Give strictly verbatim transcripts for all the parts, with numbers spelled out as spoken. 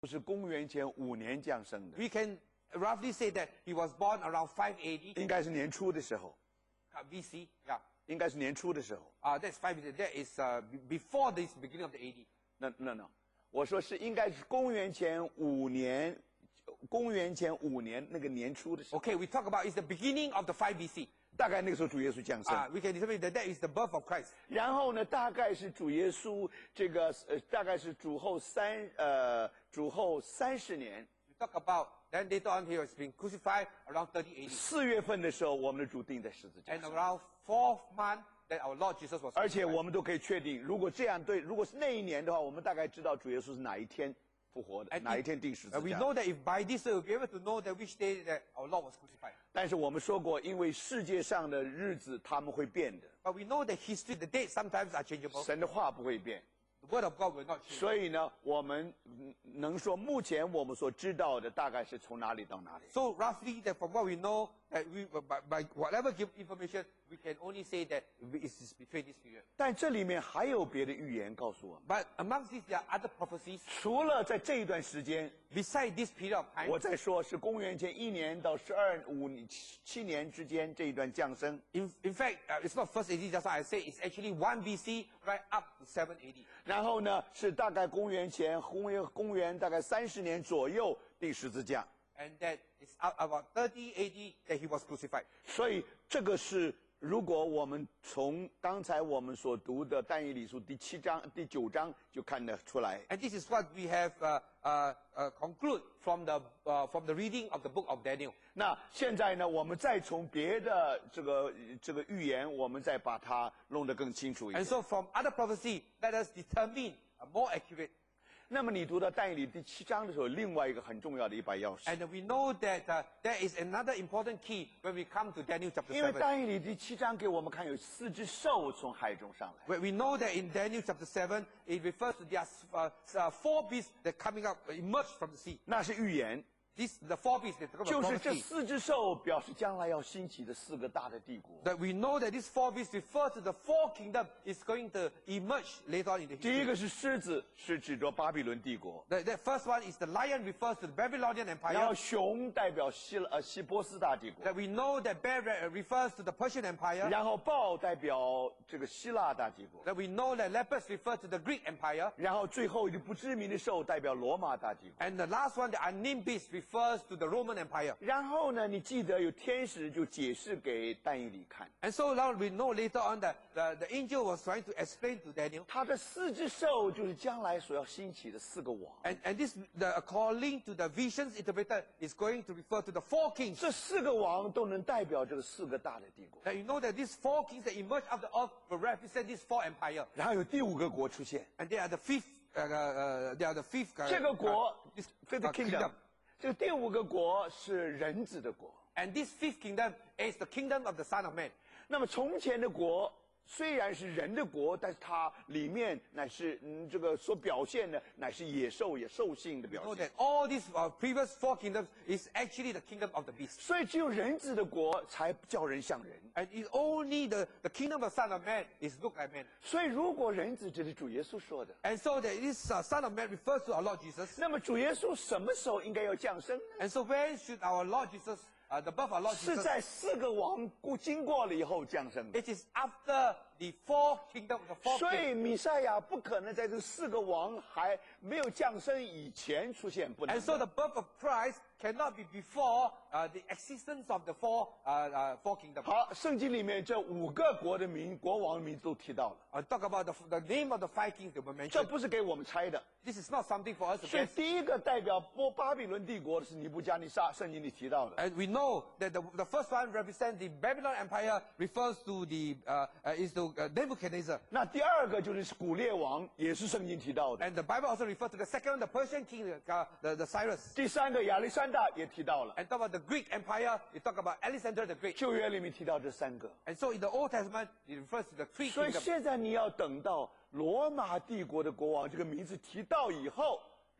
是公元前五年降生的， We can roughly say that he was born around five eighty 应该是年初的时候， uh, B C. Yeah. 应该是年初的时候。 Uh, that's five. That is uh, be- before this beginning of the A D. 那那那，我说是应该是公元前五年，公元前五年那个年初的时候， Okay, we talk about is the beginning of the five B C. 大概那个时候主耶稣降生。 Uh, we can determine that that is the birth of Christ. 然后呢，大概是主耶稣这个呃，大概是主后三呃主后三十年 We talk about then later on he was being crucified around thirty A D. 四月份的时候，我们的主钉在十字架 And 上。 around fourth month that our Lord Jesus was 而且 crucified. 我们都可以确定，如果这样对，如果是那一年的话，我们大概知道主耶稣是哪一天复活的， And 哪一 if- 天钉十 Uh, 字 we 架。 know that if by this way we'll be able to know that which day that our Lord was crucified. 但是我们说过，因为世界上的日子他们会变的， But we know that history, the dates sometimes are changeable. 神的话不会变。 The word of God will not change. 所以呢，我们嗯能说，目前我们所知道的大概是从哪里到哪里。 So roughly, that from what we know, that we by, by whatever give information, we can only say that it is between this period. 但这里面还有别的预言告诉我们， But amongst these, there are other prophecies 除了在这一段时间， beside this period of time. 我在说是公元前一年到十二五七七年之间这一段降生， In, in fact, uh, it's not first A D. Just like I say, it's actually one B C right up to seven A D. 然后呢是大概公元前公元公元大概三十年左右钉十字架， And that it's up about thirty A D that he was crucified. 所以这个是如果我们从刚才我们所读的但以理书第七章第九章就看得出来。 And this is what we have uh, uh, uh, conclude from the uh, from the reading of the book of Daniel. 那现在呢，我们再从别的这个这个预言，我们再把它弄得更清楚一 And 点。 so from other prophecy, let us determine a more accurate. 那么你读到但以理第七章的时候，另外一个很重要的一把钥匙， And we know that uh, there is another important key when we come to Daniel chapter 因为 seven. 但以理第七章给我们看有四只兽从海中上来。 Where we know that in Daniel chapter seven, it refers to there are uh, uh, four beasts that coming up, emerged from the sea. 那是预言， This the four beasts that talk 就 about 是这 prophecy. 四只兽表示将来要兴起的四个大的帝国。 That we know that these four beasts refer to the four kingdom is going to emerge later on in the 第一 history. 个是狮子，是指着巴比伦帝国； The, the first one is the lion refers to the Babylonian 然 Empire. 后熊代表希呃希波斯大帝国； That we know that bear uh, refers to the Persian Empire. 然后豹代表这个希腊大帝国； That we know that leopards refer to the Greek Empire. 然后最后一个不知名的兽代表罗马大帝国。 And the last one, the unnamed beast, refers to the Roman Empire. 然后呢，你记得有天使就解释给但以理看， And so now we know later on that the, the angel was trying to explain to Daniel. 他的四只兽就是将来所要兴起的四个王。 And, and this, the, according to the visions interpreted, is going to refer to the four kings. 这四个王都能代表这个四个大的帝国。 That you know that these four kings that emerge out of the earth will represent these four empires. 然后有第五个国出现， And they are the fifth, uh, uh, they are the fifth, uh, 这个国 uh, this, fifth uh, kingdom， kingdom. 这个第五个国是人子的国。 And this fifth kingdom is the kingdom of the Son of Man. 那么从前的国虽然是人的国，但是它里面乃是嗯这个所表现的乃是野兽也兽性的 You 表 know 现。 that all these uh, previous four kingdoms is actually the kingdom of the beast. 所以只有人子的国才叫人像人。 And it's only the, the kingdom of Son of Man is look like man. 所以如果人子这是主耶稣说的， And so that this uh, Son of Man refers to our Lord Jesus. 那么主耶稣什么时候应该要降生呢？ And so when should our Lord Jesus, uh, the birth of our Lord 是 Jesus, 在四个王过经过了以后降生的。 it is after the four kingdom, the four 所 kingdom. 以弥赛亚不可能在这四个王还没有降生以前出现，不能 And so the birth of Christ cannot be before uh, the existence of the four, uh, uh, four kingdoms. 好，圣经里面这五个国的名、国王的名字都提到了， Uh, talk about the, the name of the five kings that were 这 mentioned. 不是给我们猜的。 This is not something for us to 所以 guess. 第一个代表波巴比伦帝国的是尼布加尼撒，圣经里提到的。 And we know that the, the first one represents the Babylon Empire, refers to the, uh, uh, is to uh, Nebuchadnezzar. 那第二个就是古列王，也是圣经提到的。 And the Bible also refers to the second, the Persian king, uh, the, the Cyrus. 第三个亚历山大也提到了， And talk about the Greek Empire, you talk about Alexander the Great. 旧约里面提到这三个。 And so in the Old Testament, it refers to the three 所以 kingdoms. 现在你要等到罗马帝国的国王这个名字提到以后，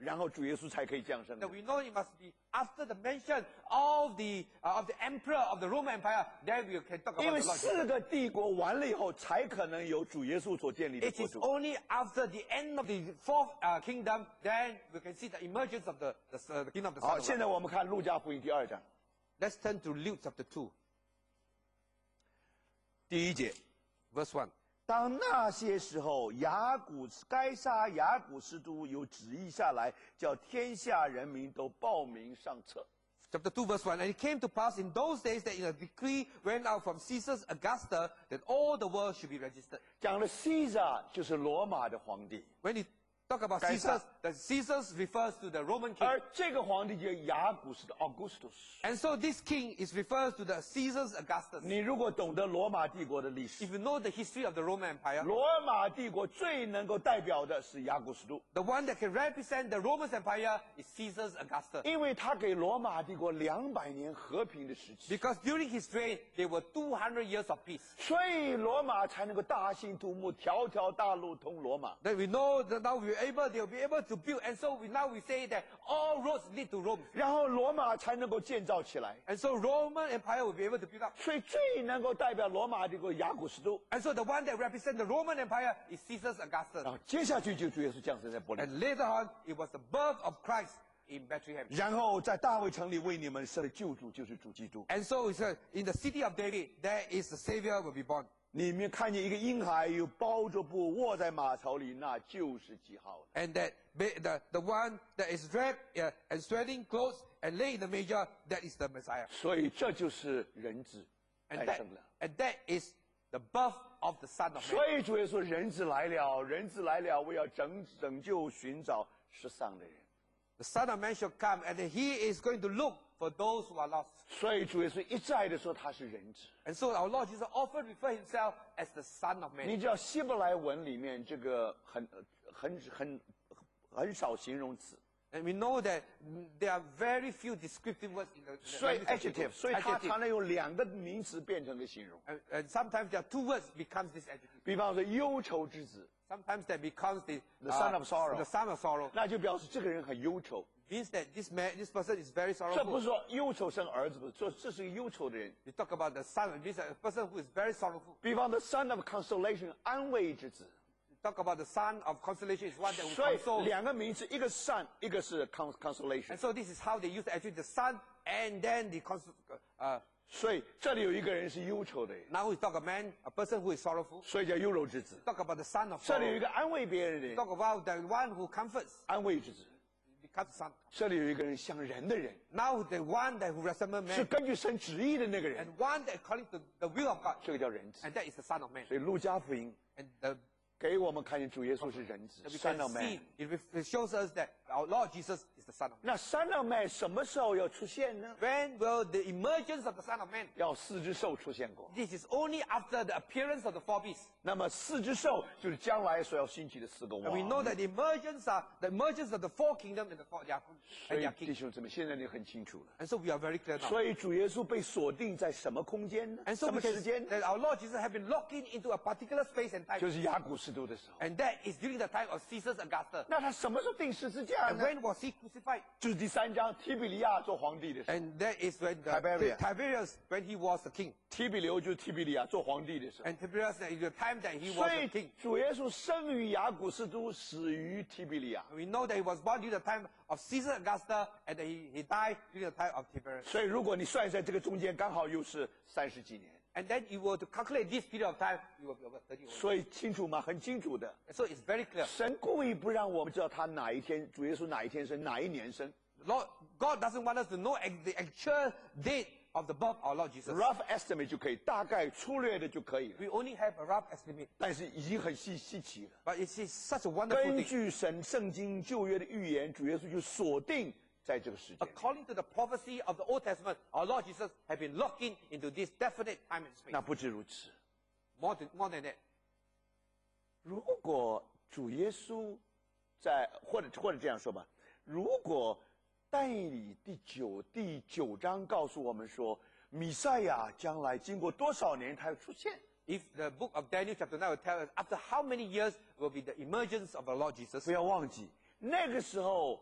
然后主耶稣才可以降生的 That。we know it must be after the mention of the uh, of the emperor of the Roman Empire, then we can talk 因 about 为 the Lord 四 Jesus. 个帝国完了以后，才可能有主耶稣所建立的 It 国 is 度。 only after the end of the fourth uh, kingdom, then we can see the emergence of the, the, uh, the kingdom of the 好， Son of 现 God. 在我们看路加福音第二章 Let's turn to Luke chapter two, 第一节。 verse one. 当那些时候，雅古该杀雅古斯都有旨意下来，叫天下人民都报名上册。 Chapter two, verse one. And it came to pass in those days that in a decree went out from Caesar Augustus that all the world should be registered. 讲了 Caesar 就是罗马的皇帝， When you talk about Caesar. Caesar, the Caesar refers to the Roman king. 而这个皇帝叫雅古斯的 Augustus。 And so this king is refers to the Caesar Augustus. 你如果懂得罗马帝国的历史， If you know the history of the Roman Empire, 罗马帝国最能够代表的是雅古斯都， the one that can represent the Roman Empire is Caesar Augustus. 因为他给罗马帝国两百年和平的时期， Because during his reign, there were two hundred years of peace. 所以罗马才能够大兴土木，条条大路通罗马。 Then we know that now we're able, they'll be able to build. And so we, now we say that all roads lead to Rome. 然后罗马才能够建造起来， And so Roman Empire will be able to build up. 所以最能够代表罗马帝国雅古斯都。 And so the one that represents the Roman Empire is Caesar Augustus. 然后接下去就主耶稣降生在伯利恒， And later on, it was the birth of Christ in Bethlehem. 然后在大卫城里为你们设的救主就是主基督。 And so it's, uh, in the city of David, there is the Savior will be born. 里面看见一个婴孩有包着布卧在马槽里，那就是记号了。 And that ba- the, the one that is wrapped uh, and sweating clothes and lay in the manger, that is the Messiah. 所以这就是人子 And 诞 that, 生了。 and that is the birth of the Son of Man. 所以主耶稣说：“人子来了，人子来了，我要拯拯救寻找失丧的人。 The Son of Man shall come, and he is going to look for those who are lost. ” 所以主耶稣一再的说他是人子。 And so our Lord Jesus often refer himself as the Son of 你 Man. 知道希伯来文里面这个很很很很少形容词， And we know that mm, there are very few descriptive words in the, in the 所以 language of adjective， Hebrew. 所以它 Adjective. 常常用两个名词变成个形容。 And, and sometimes there are two words becomes this adjective. 比方说忧愁之子， Sometimes that becomes the, The son of sorrow. the son of sorrow. 那就表示这个人很忧愁。 Means that this man, this person is very 这不 sorrowful. 是说忧愁生儿子，不是说这是个忧愁的人。 You talk about the son, it means a person who is very sorrowful. 比方说 son of consolation 安慰之子， You talk about the son of consolation is one that will 所以 console. 两个名词，一个 son， 一个是 cons consolation And。so this is how they use actually the son and then the consol. Uh, 所以这里有一个人是忧愁的人， now we talk a man, a person who is sorrowful. 所以叫忧柔之子。 Talk about the son of 这里有一 sorrow. 个安慰别人的人， Talk about the one who comforts. 安慰之子。 Becomes son. 这里有一个人像人的人， Now the one that who resembles 是 man. 根据神旨意的那个人， And one that according to the will of God. 这个叫人子。 And that is the son of man. 所以路加福音 And the, 给我们看见主耶稣是人子 we ，Son can of Man see,。it ref- it shows us that our Lord Jesus is the son of man. 那 Son of Man 什么时候要出现呢？ When will the emergence of the son of man? 要四只兽出现过。 This is only after the appearance of the four beasts. 那么四只兽就是将来所要兴起的四个 And we know 王。 that the emergence are the emergence of the four kingdoms and the four their, 所 and 以 their 弟 king. 兄姊妹，现在你很清楚了。 And so we are very clear now. 所以主耶稣被锁定在什么空间呢？ And so 什 we 么 can 时间？ that our Lord Jesus have been locked in into a particular space and time. 就是雅古斯都的时候。 And that is during the time of Caesar Augustus. 那他什么时候定十字架 And 呢？ when was he crucified? 就是第三章，提比利亚做皇帝的时候。 And that is when the, Tiberius. Tiberius, when he was the king. 提比留就是提比利亚做皇帝的时候。 And Tiberius is the time that he 所 was 以 the king. 主耶稣生于雅古斯都，死于提比利亚。 We know that he was born during the time of Caesar Augustus and that he, he died during the time of Tiberius. 所以如果你算在这个中间，刚好又是三十几年。 And then you were to calculate this period of time, you will be over thirty years. 所以清楚吗？很清楚的。 So it's very clear. 神故意不让我们知道他哪一天，主耶稣哪一天生，哪一年生。 Lord, God doesn't want us to know ex- the actual date of the birth of our Lord Jesus. rough estimate 就可以，大概粗略的就可以了。 We only have a rough estimate. 但是已经很稀稀奇了。 But it's, it's such a wonderful 根 thing. 据神圣经旧约的预言，主耶稣就锁定在这个时间。 According to the prophecy of the Old Testament, our Lord Jesus had been locked in into this definite time and space. 那不止如此， More than, more than that. 如果主耶稣在，或者或者这样说吧，如果但以理第九第九章告诉我们说，弥赛亚将来经过多少年他要出现？ If the book of Daniel chapter nine will tell us after how many years will be the emergence of our Lord Jesus. 不要忘记，那个时候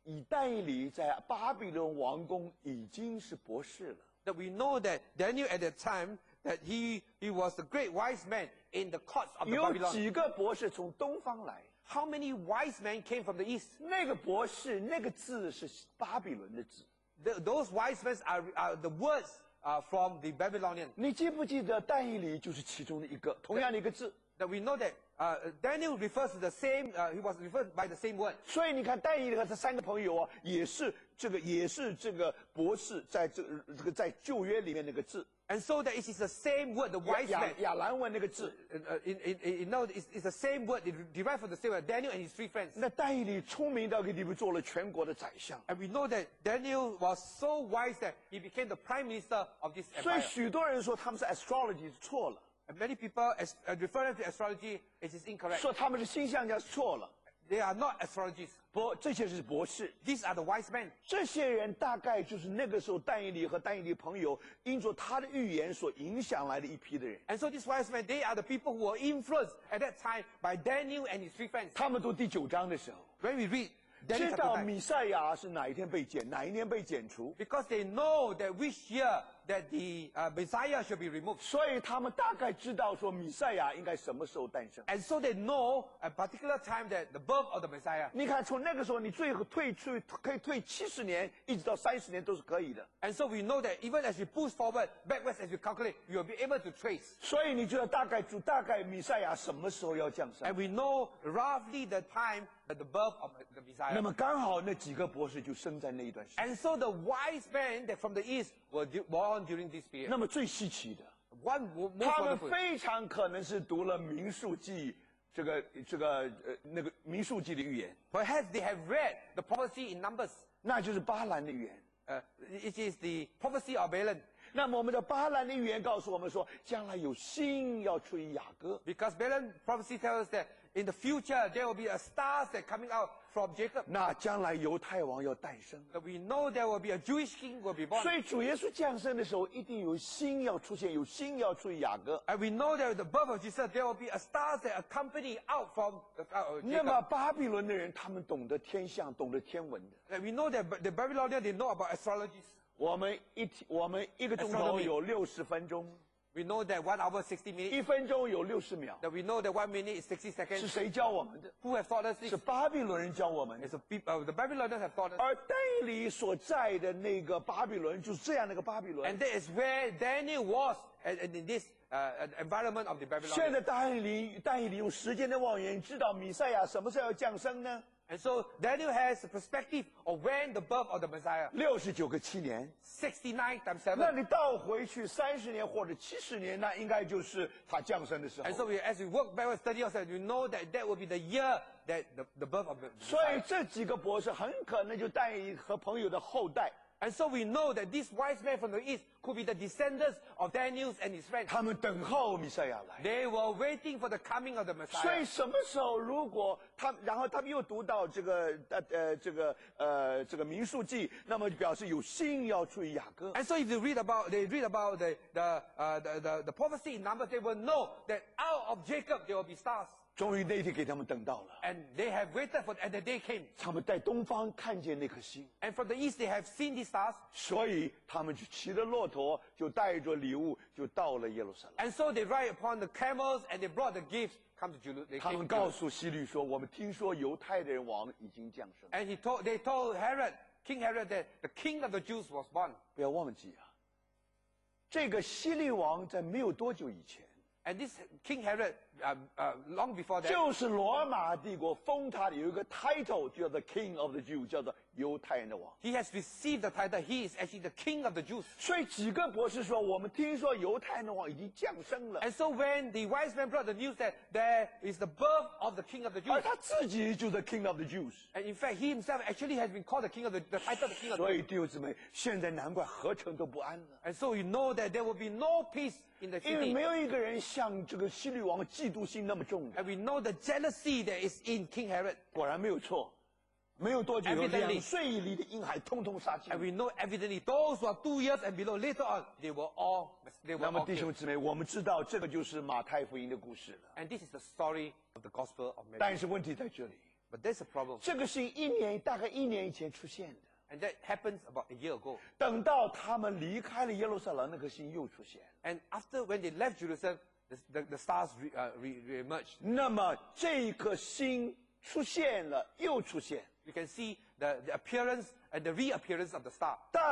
以但以理在巴比伦王宫已经是博士了。 That we know that Daniel at that time, that he, he was the great wise man in the courts of the 有 Babylon. 几个博士从东方来， How many wise men came from the east? 那个博士那个字是巴比伦的字。 The, those wise men are, are the words uh, from the Babylonian. 你记不记得但以理就是其中的一个，同样的一个字。 That we know that uh, Daniel refers to the same, uh, he was referred by the same word. 所以你看，但以理和他三个朋友啊，也是这个，也是这个博士在这这个在旧约里面那个字， And so that it is the same word, the 亚 wise 亚 man. 亚兰文那个字。 Uh, uh, in, in, in, no, it's, it's the same word, it derived from the same word, Daniel and his three friends. 那但以理聪明到给你们做了全国的宰相， And we know that Daniel was so wise that he became the prime minister of this 所以 empire. 许多人说他们是 astrology 是错了， And many people as, uh, referring to astrology, it is incorrect. 说他们是星象家是错了。 They are not astrologists. 不，这些是博士， These are the wise men. 这些人大概就是那个时候但以理和但以理朋友因着他的预言所影响来的一批的人。 And so these wise men, they are the people who were influenced at that time by Daniel and his three friends. 他们读第九章的时候， When we read Daniel 知 chapter 道 nine, 弥赛亚是哪一天被剪，哪一年被剪除， because they know that which year that the uh, Messiah should be removed. 所以他们大概知道说弥赛亚应该什么时候诞生。 And so they know a particular time that the birth of the Messiah. 你看，从那个时候你最后退出可以退七十年，一直到三十年都是可以的。 And so we know that even as we push forward, backwards as we calculate, we will be able to trace. 所以你知道大概主大概弥赛亚什么时候要降生？ And we know roughly the time that the birth of the 那 Messiah. 么刚好那几个博士就生在那一段时间。 And so the wise men that from the east were du- born during this period. 那么最稀奇的， One wo- most 他们 wonderful. 非常可能是读了民数记这个这个呃那个民数记的预言， Perhaps they have read the prophecy in Numbers. 那就是巴兰的预言。 Uh, it is the prophecy of Balaam. 那么我们的巴兰的预言告诉我们说，将来有星要出于雅各。 Because Balaam prophecy tells us that in the future there will be a stars that coming out from Jacob. 那将来犹太王要诞生， That we know there will be a Jewish king will be born. 所以主耶稣降生的时候，一定有星要出现，有星要出于雅各。 And we know that the birth of Jesus, there will be a stars that accompany out from the, uh, 那么 Jacob. 巴比伦的人，他们懂得天象，懂得天文的。 And we know that the Babylonians, they know about astrologies. 我们一天，我们一个钟头 Astronomy 有六十分钟， We know that one hour, sixty minutes. 一分钟有六十秒， That we know that one minute is sixty 是 seconds. 谁教我们的？ Who have taught us 是 this? 巴比伦人教我们的。 It's the, peop- uh, the Babylonians have taught us. 而但以理所在的那个巴比伦，就是这样的一个巴比伦 And。that is where Daniel was and, and in this uh, environment of the 现 Babylonians. 在但以理，但以理用时间的望远，知道弥赛亚什么时候要降生呢？ And so Daniel has a perspective of when the birth of the Messiah. 六十九个七年。 sixty-nine times 那 seven. 你倒回去三十年或者七十年，那应该就是他降生的时 And so 候。 we, as we work backwards thirty years, you know that that will be the year that the, the birth of the 所以 Messiah. 这几个博士很可能就但以理和朋友的后代， And so we know that these wise men from the east could be the descendants of Daniel and his friends. 他们等候弥赛亚来。 They were waiting for the coming of the 所以 Messiah. 什么时候，如果他，然后他们又读到这个呃呃这个呃这个民数记，那么就表示有星要出于雅各。 And so if you read about, they read about the, the, uh, the, the, the prophecy in Numbers, they will know that out of Jacob there will be stars. 终于那一天给他们等到了， And they have waited for, and the day came. 他们在东方看见那颗星， And from the east they have seen these stars. 所以他们就骑着骆驼，就带着礼物，就到了耶路撒冷。 And so they ride upon the camels and they brought the gifts. Come to Jerusalem. They 他 came 们 to 告 Jerusalem. 诉希律说：“我们听说犹太的人王已经降生。 And he told, they told Herod, King Herod, that the king of the Jews was born. ” 不要忘记啊，这个希律王在没有多久以前， And this King Herod, uh, uh, long before that, 就是罗马帝国封他的有一个 title 叫做 King of the Jew， 叫做犹太人的王。 he has received the title. He is actually the king of the Jews. 所以几个博士说：“我们听说犹太人的王已经降生了。” And so when the wise men brought the news that there is the birth of the king of the 而 Jews, 他自己就是 King of the Jews。 and in fact he himself actually has been called the king of the, the title of the king of the 所以 Jews. 弟兄姊妹，现在难怪合成都不安了， And so you know that there will be no peace in the 因为 city. 没有一个人像这个希律王嫉妒心那么重的。 And we know the jealousy that is in King Herod. 果然没有错，没有多久，有 Evidently 两岁以里的婴孩通通杀尽 And。we know evidently those who are two years and below, later on, they were all, they were 那么 all 弟 killed. 兄姊妹，我们知道这个就是马太福音的故事了。 And this is the story of the gospel of Mary. 但是问题在这里， But there's a problem. 这个星一年大概一年以前出现的。 And that happens about a year ago. 等到他们离开了耶路撒冷，那颗星又出现。 And after, when they left Jerusalem, the, the, the stars re, uh, re, re-emerged. 那么这颗星出现了，又出现。 You can see the, the appearance and the reappearance of the star. 大